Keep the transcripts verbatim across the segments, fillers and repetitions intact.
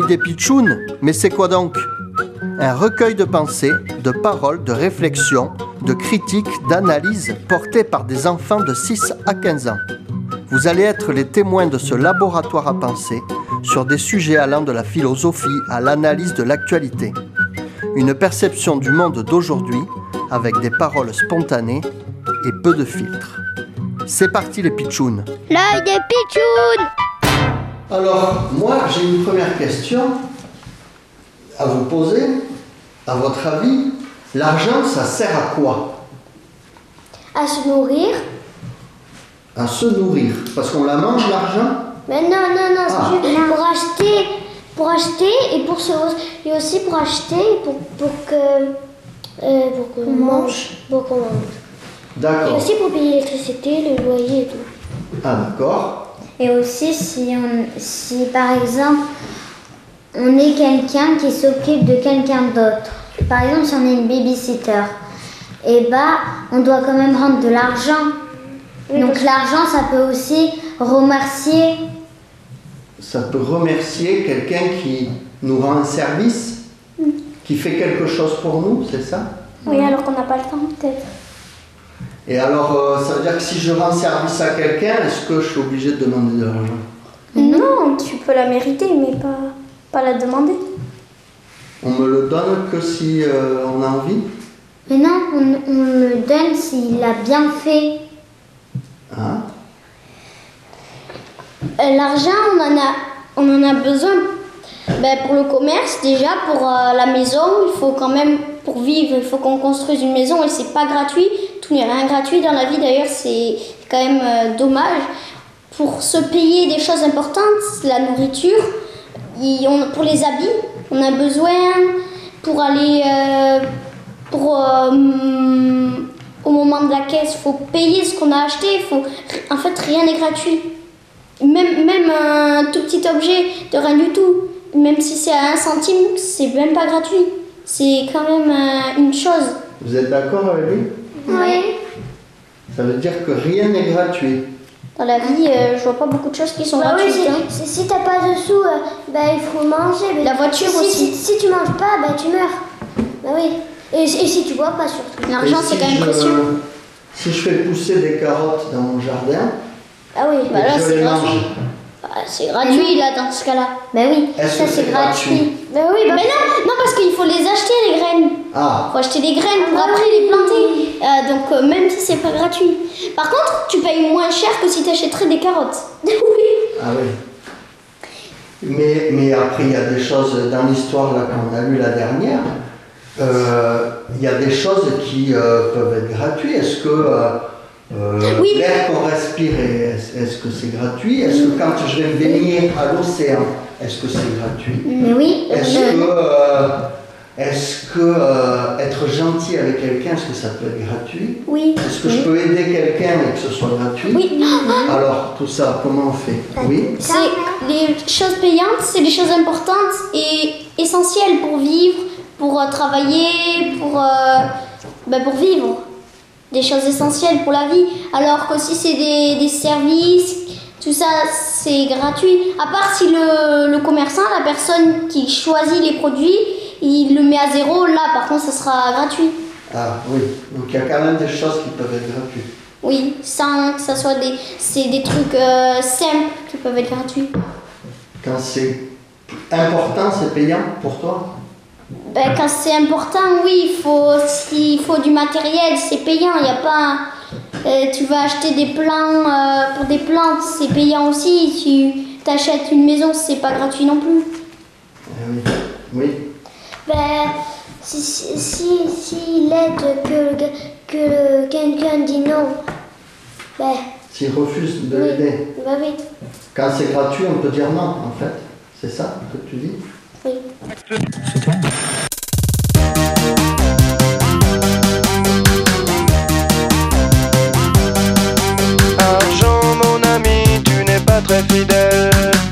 L'œil des pitchouns, mais c'est quoi donc? Un recueil de pensées, de paroles, de réflexions, de critiques, d'analyses portées par des enfants de six à quinze ans. Vous allez être les témoins de ce laboratoire à penser sur des sujets allant de la philosophie à l'analyse de l'actualité. Une perception du monde d'aujourd'hui avec des paroles spontanées et peu de filtres. C'est parti les pitchouns. L'œil des pitchouns. Alors, moi, j'ai une première question à vous poser. À votre avis, l'argent, ça sert à quoi? À se nourrir. À se nourrir. Parce qu'on la mange, l'argent? Mais non, non, non, Ah. c'est juste pour acheter, pour acheter et pour se, et aussi pour acheter pour, pour que, euh, pour qu'on mange, pour qu'on mange. Et D'accord. aussi pour payer l'électricité, le loyer et tout. Ah, d'accord. Et aussi, si, on, si par exemple, on est quelqu'un qui s'occupe de quelqu'un d'autre, par exemple, si on est une babysitter, et bah, on doit quand même rendre de l'argent. Oui, Donc parce- l'argent, ça peut aussi remercier. Ça peut remercier quelqu'un qui nous rend un service, qui fait quelque chose pour nous, c'est ça? Oui, alors qu'on n'a pas le temps peut-être. Et alors, euh, ça veut dire que si je rends service à quelqu'un, est-ce que je suis obligé de demander de l'argent? Non, tu peux la mériter, mais pas, pas la demander. On me le donne que si euh, on a envie? Mais non, on, on le donne s'il a bien fait. Hein? Euh, L'argent, on en a, on en a besoin. Ben, pour le commerce, déjà, pour euh, la maison, il faut quand même, pour vivre, il faut qu'on construise une maison et c'est pas gratuit. Tout n'est rien gratuit dans la vie, d'ailleurs, c'est quand même euh, dommage. Pour se payer des choses importantes, la nourriture, y- on- pour les habits, on a besoin pour aller euh, pour, euh, hum, au moment de la caisse, il faut payer ce qu'on a acheté. Faut, en fait, rien n'est gratuit. Même, même un tout petit objet de rien du tout, même si c'est à un centime, c'est même pas gratuit. C'est quand même euh, une chose. Vous êtes d'accord avec lui? Oui. Ça veut dire que rien n'est gratuit. Dans la vie, euh, je vois pas beaucoup de choses qui sont Bah oui, gratuites. c'est- hein. c'est- si t'as pas de sous, euh, bah, il faut manger. Mais La voiture si, aussi. Si, si tu manges pas, bah, tu meurs. Bah oui. Et, et si tu bois pas surtout. L'argent, Et c'est si quand même je- précieux. Si je fais pousser des carottes dans mon jardin, Ah oui, bah et là, que je c'est les gratuit. mange, Ah, c'est gratuit, là, dans ce cas-là. Ben oui, Est-ce ça que c'est c'est gratuit. gratuit? Bah oui, bah mais non, non, parce qu'il faut les acheter, les graines. ah, Faut acheter des graines pour après les planter. Euh, donc euh, même si c'est pas gratuit. Par contre, tu payes moins cher que si tu achèterais des carottes. Oui. ah oui. Mais, mais après, il y a des choses dans l'histoire là qu'on a lu la dernière. euh, Il y a des choses qui euh, peuvent être gratuites. Est-ce que euh, euh, Oui. l'air qu'on respire, est- est-ce que c'est gratuit? Est-ce que quand je vais me baigner à l'océan, est-ce que c'est gratuit? Mais oui, Est-ce euh, que, euh, est-ce que euh, être gentil avec quelqu'un, est-ce que ça peut être gratuit? Oui. Est-ce que je peux aider quelqu'un et que ce soit gratuit? Oui. Alors, tout ça, comment on fait? Oui? C'est les choses payantes, c'est les choses importantes et essentielles pour vivre, pour euh, travailler, pour, euh, bah, pour vivre. Des choses essentielles pour la vie. Alors que si c'est des, des services, tout ça, c'est gratuit. À part si le, le commerçant, la personne qui choisit les produits, il le met à zéro, là par contre ça sera gratuit. Ah oui, donc il y a quand même des choses qui peuvent être gratuites. Oui, sans que ça soit des, c'est des trucs euh, simples qui peuvent être gratuits. Quand c'est important, c'est payant pour toi? Ben, quand c'est important, oui, il faut, s'il faut du matériel, c'est payant. Il y a pas, euh, tu vas acheter des plants euh, pour des plantes, c'est payant aussi. Tu t'achètes une maison, c'est pas gratuit non plus. Eh oui. Oui. Ben, si, si, si, s'il aide que, le- que le- quelqu'un dit non, ben, S'il refuse de oui, l'aider. bah oui, Quand c'est gratuit, on peut dire non, en fait. C'est ça que tu dis? oui. Argent, mon ami, tu n'es pas très fidèle.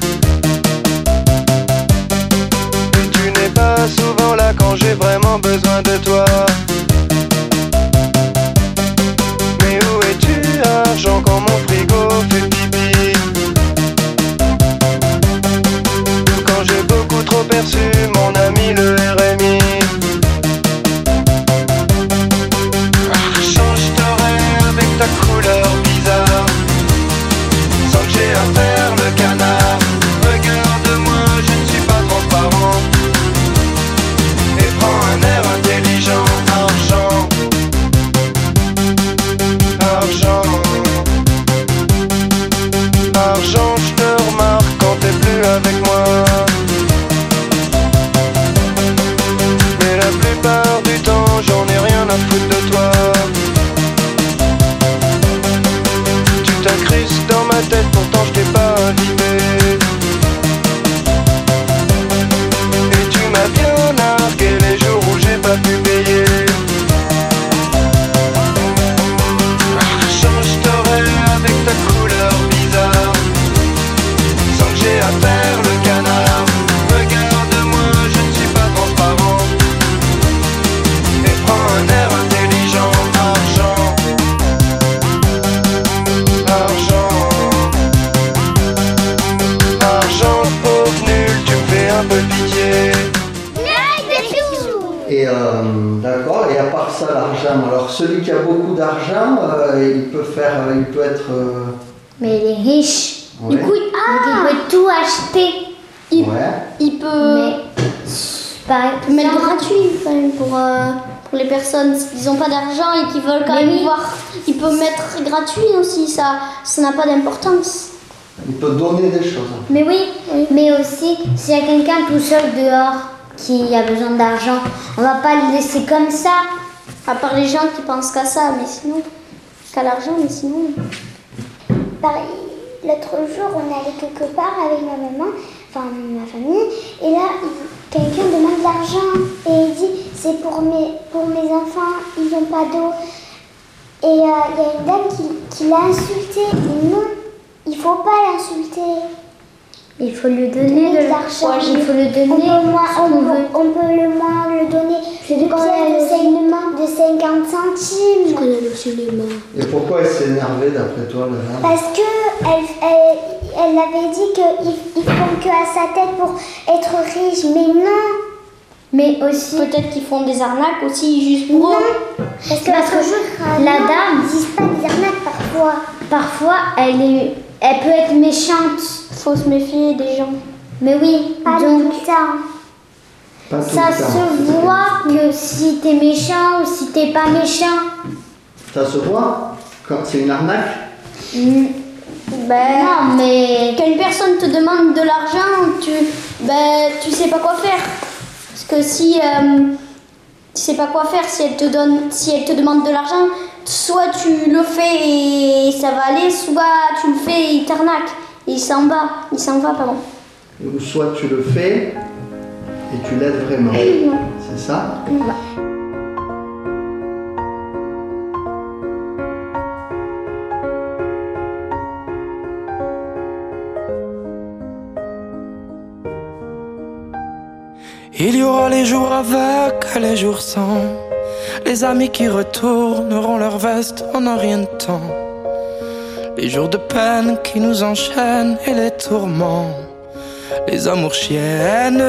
Tu n'es pas souvent là quand j'ai vraiment besoin de toi. Mais où es-tu, argent, quand mon frigo fait pipi? Quand j'ai beaucoup trop Et euh, d'accord, et à part ça, l'argent, alors celui qui a beaucoup d'argent, euh, il peut faire, il peut être... Euh... Mais il est riche. Ouais. Du coup, il, ah, il peut tout acheter. Il, ouais. il peut, Mais, par il peut mettre gratuit quand même pour, euh, pour les personnes qui n'ont pas d'argent et qui veulent quand Mais même oui. voir. Il peut mettre gratuit aussi, ça ça n'a pas d'importance. Il peut donner des choses. Mais oui, Oui. mais aussi, s'il y a quelqu'un tout seul dehors qui a besoin d'argent, on va pas le laisser comme ça. À part les gens qui pensent qu'à ça, mais sinon, qu'à l'argent, mais sinon. Pareil, l'autre jour, on est allé quelque part avec ma maman, enfin ma famille, et là, il- quelqu'un demande de l'argent et il dit c'est pour mes, pour mes enfants, ils n'ont pas d'eau. Et euh, il y a une dame qui, qui l'a insulté. Et non, il faut pas l'insulter. Il faut lui donner de l'argent. Ouais, Il faut le On peut, donner. moins, ce on, qu'on peut, veut. on peut le moins le donner C'est de quand pièces elle de est au cinquante, de cinquante centimes. Qu'on est au cinéma. Et pourquoi elle s'est énervée d'après toi, la dame? Parce que elle, elle, elle avait dit qu'ils ils font que à sa tête pour être riche, mais non. Mais aussi, Peut-être qu'ils font des arnaques aussi juste pour Non. eux. Parce que, Parce que toujours, la non, dame- ils disent pas des arnaques parfois. parfois, elle, est, elle peut être méchante. Faut se méfier des gens. Mais oui, Pas donc tout le temps. Pas tout ça le temps. se voit que si t'es méchant ou si t'es pas méchant. Ça se voit quand c'est une arnaque? Ben, Non, mais quand une personne te demande de l'argent, tu, ben, tu sais pas quoi faire. Parce que si euh, tu sais pas quoi faire, si elle te donne, si elle te demande de l'argent, soit tu le fais et ça va aller, soit tu le fais et il t'arnaque. Et il s'en va, il s'en va, pardon. Ou soit tu le fais et tu l'aides vraiment. C'est ça? Il y aura les jours avec et les jours sans. Les amis qui retourneront leur veste en un rien de temps. Les jours de peine qui nous enchaînent et les tourments. Les amours chiennes.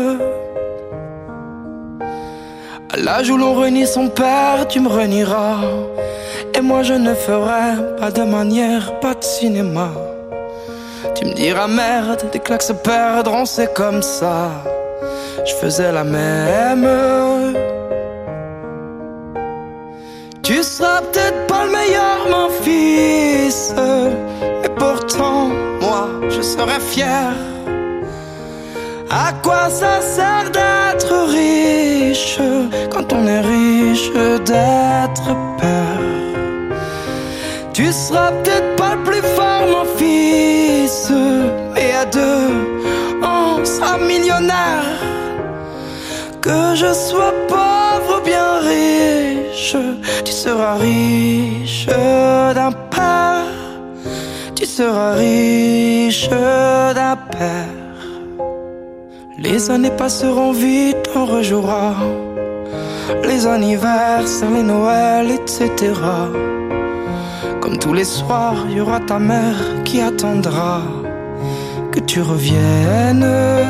À l'âge où l'on renie son père, tu me renieras. Et moi je ne ferai pas de manière, pas de cinéma. Tu me diras merde, des claques se perdront, c'est comme ça. Je faisais la même. Tu seras peut-être pas le meilleur, mon fils, mais pourtant, moi, je serai fier. À quoi ça sert d'être riche quand on est riche d'être père? Tu seras peut-être pas le plus fort, mon fils, mais à deux, on sera millionnaire. Que je sois pauvre ou bien riche, tu seras riche d'un père. Tu seras riche d'un père. Les années passeront vite, on rejouera les anniversaires, les Noëls, et cetera. Comme tous les soirs, il y aura ta mère qui attendra que tu reviennes.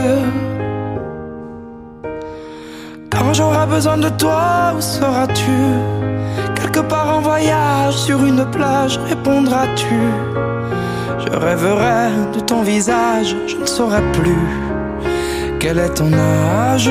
Quand j'aurai besoin de toi, où seras-tu? Quelque part en voyage, sur une plage, répondras-tu? Je rêverai de ton visage, je ne saurai plus quel est ton âge.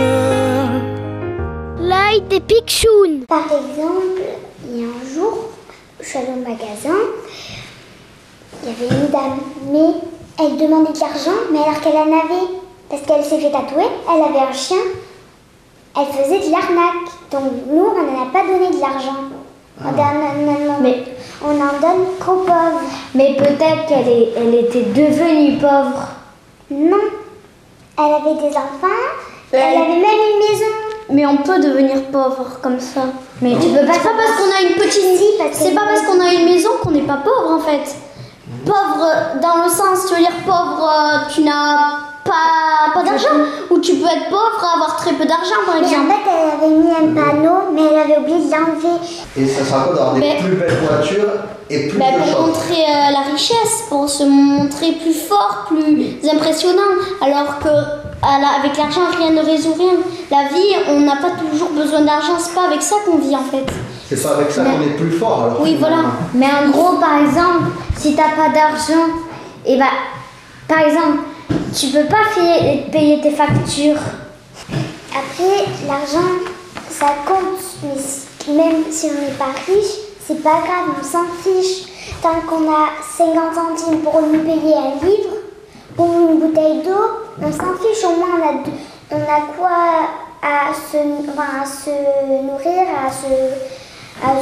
L'œil des Picshoun. Par exemple, il y a un jour, je suis allée au magasin, il y avait une dame, mais elle demandait de l'argent, mais alors qu'elle en avait, parce qu'elle s'est fait tatouer, elle avait un chien, elle faisait de l'arnaque. Donc nous, on n'en a pas donné de l'argent. Ah. On, en- Mais- on en donne qu'aux pauvres. Mais peut-être qu'elle est, elle était devenue pauvre. Non, elle avait des enfants, Ouais. elle avait même une maison. Mais on peut devenir pauvre comme ça. Mais tu peux pas. C'est pas parce qu'on a une petite Si, parce que- c'est pas parce qu'on a une maison qu'on n'est pas pauvre en fait. Pauvre dans le sens, tu veux dire pauvre, euh, tu n'as pas, pas d'argent. Ou tu peux être pauvre et avoir très peu d'argent, par Mais exemple. en fait, elle avait mis un panneau, mais elle avait oublié de l'enlever. Et ça sera quoi d'avoir des Mais- plus belles voitures et plus Bah, de pour choses. montrer euh, la richesse, pour se montrer plus fort, plus impressionnant. Alors que à la- avec l'argent, rien ne résout rien. La vie, on n'a pas toujours besoin d'argent. C'est pas avec ça qu'on vit en fait. C'est pas avec ça qu'on est plus fort alors. Oui, voilà. Mais en gros, par exemple, si t'as pas d'argent, et bah, par exemple, tu peux pas payer, payer tes factures. Après, l'argent, ça compte. Mais si- même si on n'est pas riche, c'est pas grave, on s'en fiche. Tant qu'on a cinquante centimes pour nous payer un livre ou une bouteille d'eau, on s'en fiche. Au moins, on a, de- on a quoi à se, enfin, à se nourrir, à se, à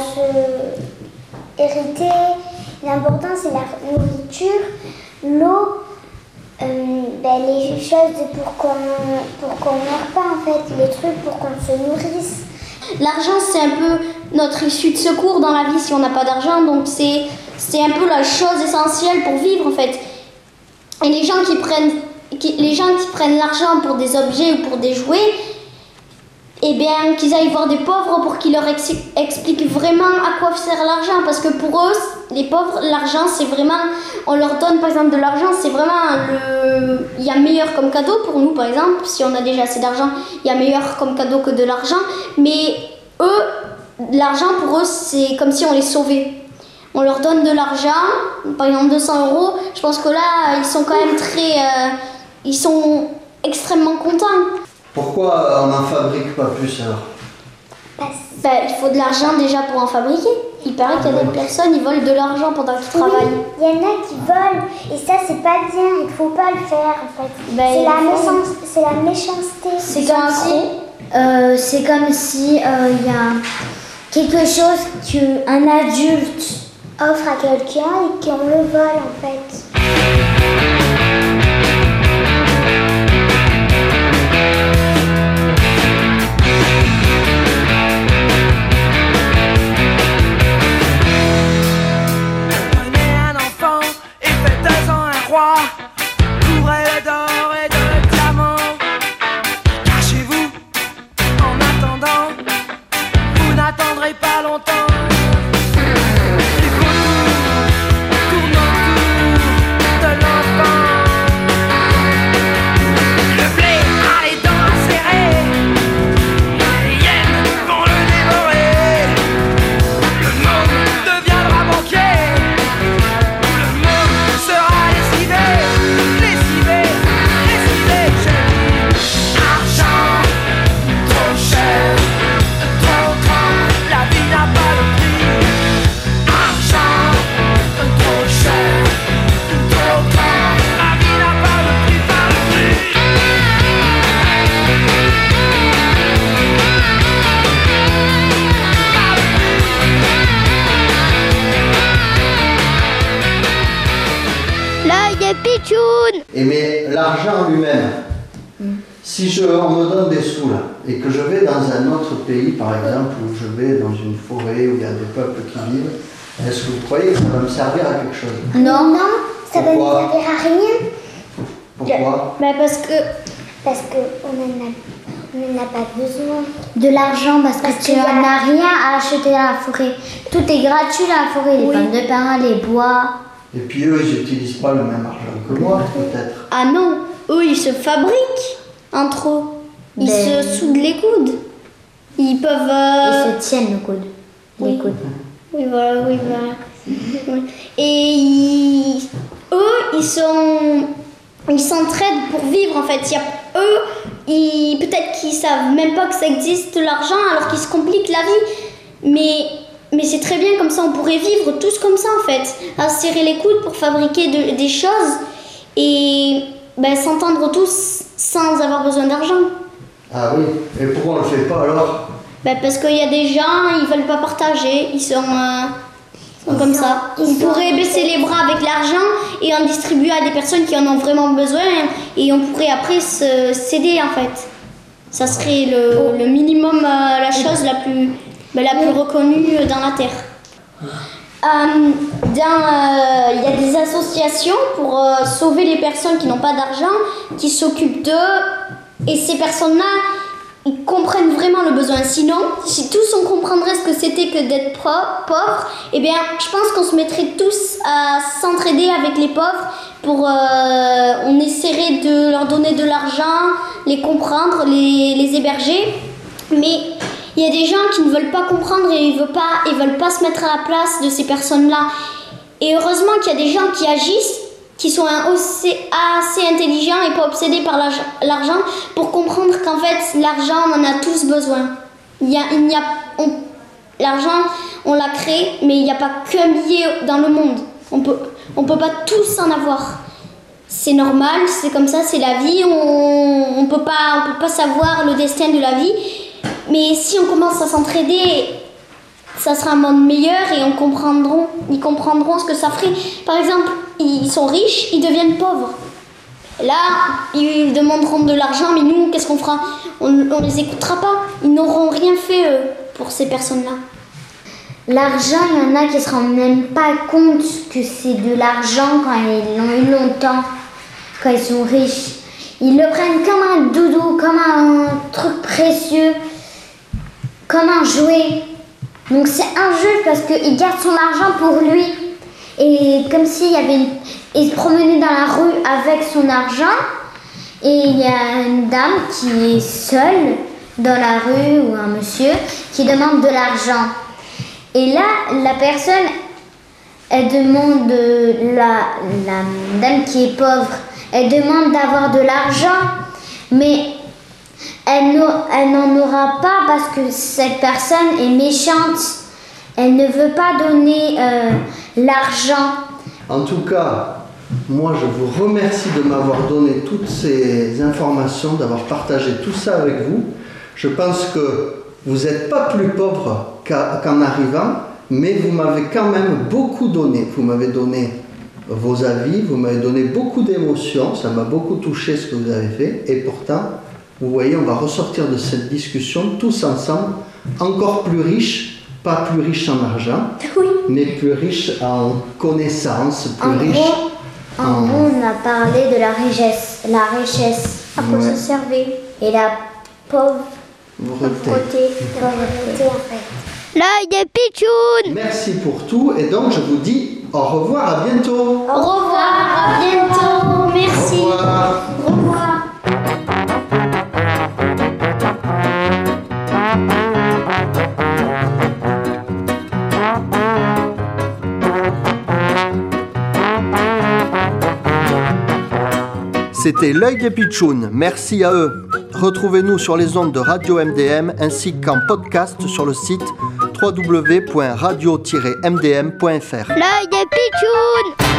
se hériter. L'important, c'est la nourriture, l'eau. Euh, ben, les choses pour qu'on pour qu'on meure pas en fait, les trucs pour qu'on se nourrisse. L'argent, c'est un peu notre issue de secours dans la vie si on n'a pas d'argent. Donc c'est c'est un peu la chose essentielle pour vivre en fait. Et les gens qui prennent qui, les gens qui prennent l'argent pour des objets ou pour des jouets, eh bien qu'ils aillent voir des pauvres pour qu'ils leur ex- expliquent vraiment à quoi sert l'argent. Parce que pour eux, les pauvres, l'argent c'est vraiment, on leur donne par exemple de l'argent, c'est vraiment le, il y a meilleur comme cadeau pour nous par exemple. Si on a déjà assez d'argent, il y a meilleur comme cadeau que de l'argent. Mais eux, l'argent pour eux c'est comme si on les sauvait. On leur donne de l'argent, par exemple deux cents euros, je pense que là ils sont quand même très, euh, ils sont extrêmement contents. Pourquoi on n'en fabrique pas plus alors? Ben, il faut de l'argent déjà pour en fabriquer. Il paraît qu'il y a des personnes, ils volent de l'argent pendant qu'ils travaillent. Il y en a qui volent et ça c'est pas bien, il faut pas le faire en fait. Ben, c'est, il la faut- méchance- c'est la méchanceté. C'est comme comme un si- gros. Euh, c'est comme si euh, il y a quelque chose qu'un adulte Offre à quelqu'un et qu'on le vole en fait. Prenez un enfant et faites-en un roi. Couvrez-le d'or et de diamants. Cachez-vous en attendant. Vous n'attendrez pas longtemps. Et autour, tourne autour de l'enfant. Le blé a les dents acérées. Les hyènes vont le dévorer. Le môme deviendra banquier. Le môme sera lessivé, lessivé, lessivé. Je dis argent, trop cher, trop grand, la vie n'a pas de prix. Argent, trop cher, trop grand, la vie n'a pas de prix, pas de prix. Là, il y a Pichoun. Et mais l'argent lui-même, si je, on me donne des sous là, et que je vais dans un autre pays par exemple, où je vais dans une forêt où il y a des peuples qui vivent, est-ce que vous croyez que ça va me servir à quelque chose? Non, non, ça va ne Pourquoi? servir à rien Pourquoi? Ben parce que parce qu'on n'en a, on n'en a pas besoin. de l'argent parce que Parce tu qu'il y a- n'as rien à acheter dans la forêt. Tout est gratuit dans la forêt, les Oui. pommes de pin, les bois. Et puis eux, ils n'utilisent pas le même argent que moi, peut-être. ah non, eux ils se fabriquent entre eux. Ils Ben- se soudent les coudes. Ils peuvent. euh, Ils se tiennent le coude. Les oui. coudes. Oui, voilà, oui, voilà. Oui. Et ils- eux, ils sont, ils s'entraident pour vivre en fait. Il y a eux, ils, peut-être qu'ils savent même pas que ça existe l'argent, alors qu'ils se compliquent la vie. Mais, mais c'est très bien comme ça. On pourrait vivre tous comme ça en fait, à se serrer les coudes pour fabriquer de- des choses et ben, s'entendre tous sans avoir besoin d'argent. Ah oui, et pourquoi on le fait pas alors? Ben, parce qu'il y a des gens, ils veulent pas partager, ils sont, euh, sont comme ça. ils Ils sont- pourraient baisser les bras avec l'argent et en distribuer à des personnes qui en ont vraiment besoin et on pourrait après se céder en fait. Ça serait le, le minimum, euh, la chose la plus, ben, la plus reconnue dans la terre. Euh, dans, euh, il y a des associations pour euh, sauver les personnes qui n'ont pas d'argent, qui s'occupent d'eux. Et ces personnes-là, ils comprennent vraiment le besoin. Sinon, si tous on comprendrait ce que c'était que d'être pro- pauvre, eh bien, je pense qu'on se mettrait tous à s'entraider avec les pauvres. Pour, euh, on essaierait de leur donner de l'argent, les comprendre, les, les héberger. Mais il y a des gens qui ne veulent pas comprendre et ils ne veulent pas, ils veulent pas se mettre à la place de ces personnes-là. Et heureusement qu'il y a des gens qui agissent, qui sont assez, assez intelligents et pas obsédés par l'argent pour comprendre qu'en fait, l'argent, on en a tous besoin. Il y a, il y a, on, l'argent, on l'a créé, mais il n'y a pas qu'un billet dans le monde. On peut, on peut pas tous en avoir. C'est normal, c'est comme ça, c'est la vie. On ne peut pas, on peut pas savoir le destin de la vie. Mais si on commence à s'entraider, ça sera un monde meilleur et on comprendront, ils comprendront ce que ça ferait. Par exemple, ils sont riches, ils deviennent pauvres. Là, ils demanderont de l'argent, mais nous, qu'est-ce qu'on fera? On ne les écoutera pas. Ils n'auront rien fait, eux, pour ces personnes-là. L'argent, il y en a qui ne se rendent même pas compte que c'est de l'argent quand ils l'ont eu longtemps, quand ils sont riches. Ils le prennent comme un doudou, comme un truc précieux, comme un jouet. Donc c'est injuste parce qu'il garde son argent pour lui. Et comme s'il y avait une... il se promenait dans la rue avec son argent. Et il y a une dame qui est seule dans la rue ou un monsieur qui demande de l'argent. Et là, la personne, elle demande, la, la dame qui est pauvre, elle demande d'avoir de l'argent. Mais elle n'en aura pas parce que cette personne est méchante. Elle ne veut pas donner euh, l'argent. En tout cas, moi je vous remercie de m'avoir donné toutes ces informations, d'avoir partagé tout ça avec vous. Je pense que vous n'êtes pas plus pauvre qu'en arrivant, mais vous m'avez quand même beaucoup donné. Vous m'avez donné vos avis, vous m'avez donné beaucoup d'émotions, ça m'a beaucoup touché ce que vous avez fait. Et pourtant, vous voyez, on va ressortir de cette discussion tous ensemble, encore plus riches, pas plus riches en argent, Oui. mais plus riches en connaissances, plus En riches gros, en en... gros, on a parlé de la richesse, la richesse, à quoi Ouais. ça servait, et la pauvreté, pauvreté. pauvreté en fait. L'œil de Pichoun. Merci pour tout et donc je vous dis au revoir, à bientôt. Au revoir, à bientôt. Merci. Au revoir. Au revoir. C'était l'œil des Pitchouns, merci à eux. Retrouvez-nous sur les ondes de Radio M D M ainsi qu'en podcast sur le site w w w point radio tiret m d m point f r. L'œil des Pitchouns.